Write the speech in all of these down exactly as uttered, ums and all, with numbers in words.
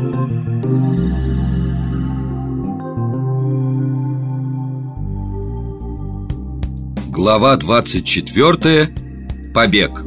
Глава двадцать четвёртая. Побег.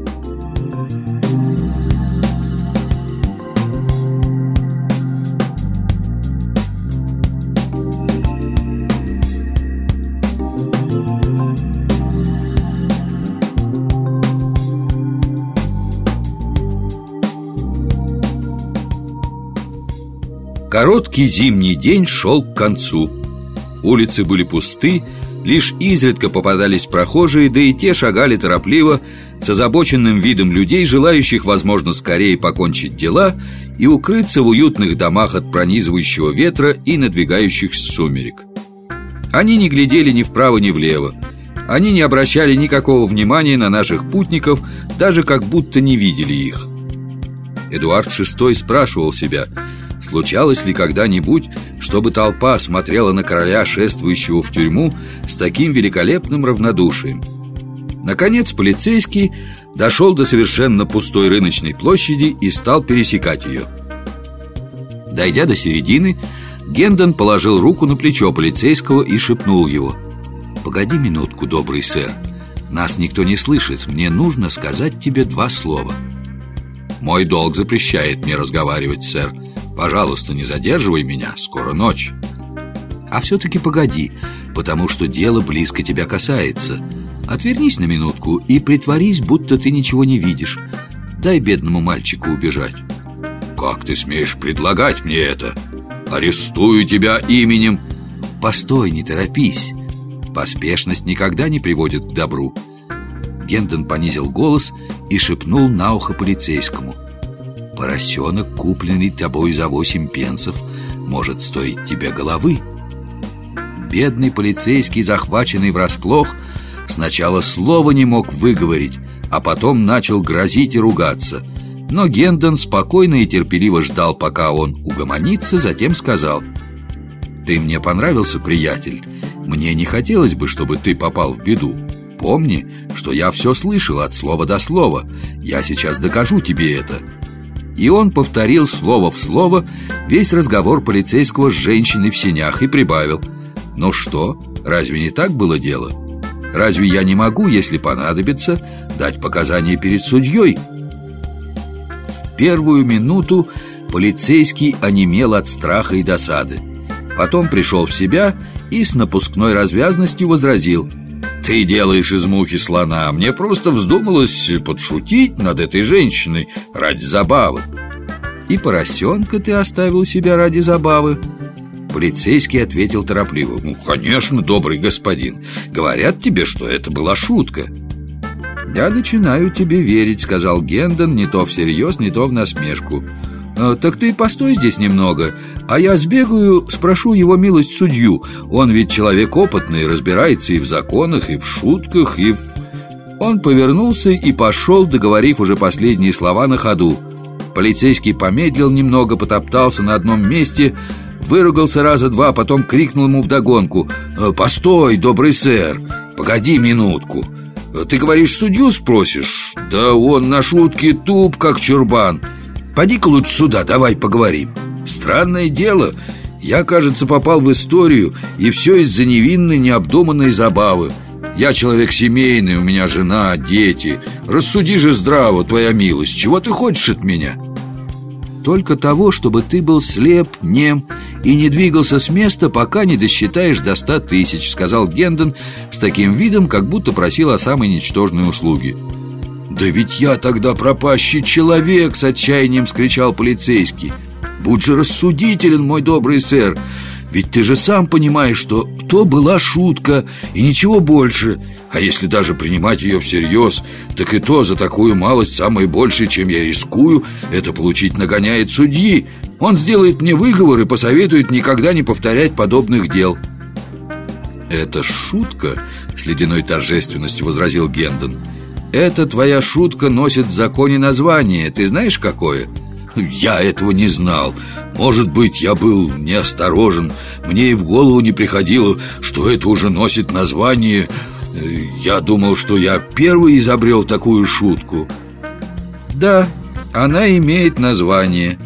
Короткий зимний день шел к концу. Улицы были пусты, лишь изредка попадались прохожие, да и те шагали торопливо, с озабоченным видом людей, желающих, возможно, скорее покончить дела и укрыться в уютных домах от пронизывающего ветра и надвигающихся сумерек. Они не глядели ни вправо, ни влево. Они не обращали никакого внимания на наших путников, даже как будто не видели их. Эдуард шестой спрашивал себя, случалось ли когда-нибудь, чтобы толпа смотрела на короля, шествующего в тюрьму, с таким великолепным равнодушием. Наконец полицейский дошел до совершенно пустой рыночной площади и стал пересекать ее. Дойдя до середины, Гендон положил руку на плечо полицейского и шепнул его: «Погоди минутку, добрый сэр. Нас никто не слышит. Мне нужно сказать тебе два слова». «Мой долг запрещает мне разговаривать, сэр. Пожалуйста, не задерживай меня, скоро ночь». «А все-таки погоди, потому что дело близко тебя касается. Отвернись на минутку и притворись, будто ты ничего не видишь. Дай бедному мальчику убежать». «Как ты смеешь предлагать мне это? Арестую тебя именем...» «Постой, не торопись. Поспешность никогда не приводит к добру». Гендон понизил голос и шепнул на ухо полицейскому: «Поросенок, купленный тобой за восемь пенсов, может стоить тебе головы». Бедный полицейский, захваченный врасплох, сначала слова не мог выговорить, а потом начал грозить и ругаться. Но Гендон спокойно и терпеливо ждал, пока он угомонится, затем сказал: «Ты мне понравился, приятель. Мне не хотелось бы, чтобы ты попал в беду. Помни, что я все слышал от слова до слова. Я сейчас докажу тебе это». И он повторил слово в слово весь разговор полицейского с женщиной в сенях и прибавил: «Ну что, разве не так было дело? Разве я не могу, если понадобится, дать показания перед судьей?» В первую минуту полицейский онемел от страха и досады. Потом пришел в себя и с напускной развязностью возразил: «Ты делаешь из мухи слона. Мне просто вздумалось подшутить над этой женщиной ради забавы». «И поросенка ты оставил у себя ради забавы?» Полицейский ответил торопливо: «Ну, конечно, добрый господин. Говорят тебе, что это была шутка». «Я начинаю тебе верить», — сказал Гендон, не то всерьез, не то в насмешку. «Так ты постой здесь немного, а я сбегаю, спрошу его милость судью. Он ведь человек опытный, разбирается и в законах, и в шутках, и в...» Он повернулся и пошел, договорив уже последние слова на ходу. Полицейский помедлил немного, потоптался на одном месте, выругался раза два, потом крикнул ему вдогонку: «Постой, добрый сэр, погоди минутку. Ты говоришь, судью спросишь? Да он на шутке туп, как чурбан. Поди-ка лучше сюда, давай поговорим. Странное дело, я, кажется, попал в историю, и все из-за невинной, необдуманной забавы. Я человек семейный, у меня жена, дети. Рассуди же здраво, твоя милость, чего ты хочешь от меня?» «Только того, чтобы ты был слеп, нем и не двигался с места, пока не досчитаешь до ста тысяч», — сказал Гендон с таким видом, как будто просил о самой ничтожной услуге. «Да ведь я тогда пропащий человек!» — с отчаянием вскричал полицейский. «Будь же рассудителен, мой добрый сэр. Ведь ты же сам понимаешь, что то была шутка и ничего больше. А если даже принимать ее всерьез, так и то за такую малость самое большее, чем я рискую, это получить нагоняй от судьи. Он сделает мне выговор и посоветует никогда не повторять подобных дел». «Это шутка?» — с ледяной торжественностью возразил Гендон. «Эта твоя шутка носит в законе название. Ты знаешь, какое?» «Я этого не знал. Может быть, я был неосторожен. Мне и в голову не приходило, что это уже носит название. Я думал, что я первый изобрел такую шутку». «Да, она имеет название.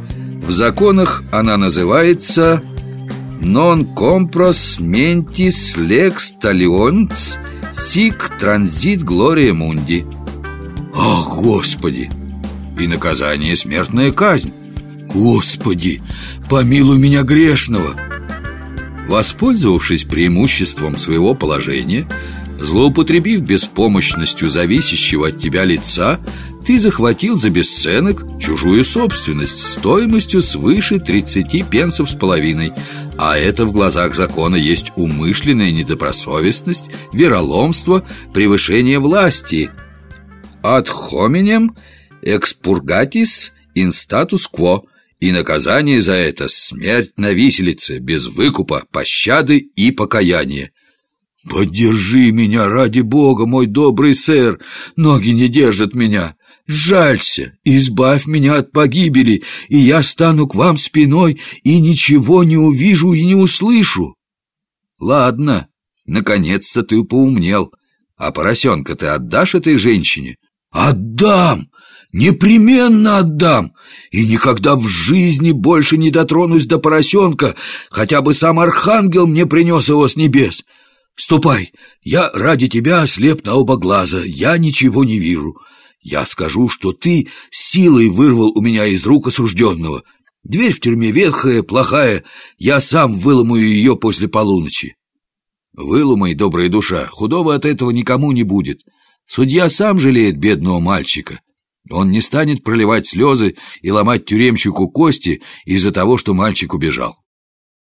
В законах она называется «Non compros mentis lex talionis sic transit gloria mundi». Ах, Господи! И наказание — смертная казнь. Господи, помилуй меня грешного! Воспользовавшись преимуществом своего положения, злоупотребив беспомощностью зависящего от тебя лица, ты захватил за бесценок чужую собственность стоимостью свыше тридцати пенсов с половиной. А это в глазах закона есть умышленная недобросовестность, вероломство, превышение власти. Ad hominem expurgatis in status quo. И наказание за это — смерть на виселице, без выкупа, пощады и покаяния. Поддержи меня, ради Бога, мой добрый сэр. Ноги не держат меня. Жалься, избавь меня от погибели, и я стану к вам спиной и ничего не увижу и не услышу. Ладно, наконец-то ты поумнел. А поросенка ты отдашь этой женщине? Отдам! Непременно отдам! И никогда в жизни больше не дотронусь до поросенка, хотя бы сам архангел мне принес его с небес. Ступай, я ради тебя ослеп на оба глаза, я ничего не вижу. Я скажу, что ты силой вырвал у меня из рук осужденного. Дверь в тюрьме ветхая, плохая, я сам выломаю ее после полуночи. Выломай, добрая душа, худого от этого никому не будет. Судья сам жалеет бедного мальчика. Он не станет проливать слезы и ломать тюремщику кости из-за того, что мальчик убежал.